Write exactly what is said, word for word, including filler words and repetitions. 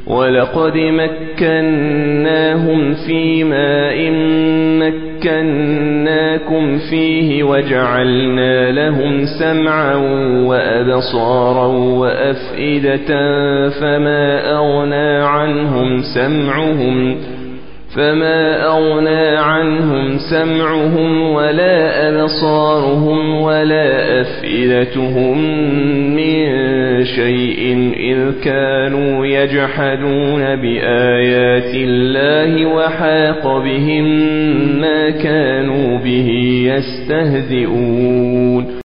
ولقد مكناهم في ماء مكناكم فيه وجعلنا لهم سمعا وأبصارا وأفئدة فما أغنى عنهم سمعهم فما أغنى عنهم سمعهم ولا أبصارهم ولا أفئدتهم من شيء إذ كانوا يجحدون بآيات الله وحاق بهم ما كانوا به يستهزئون.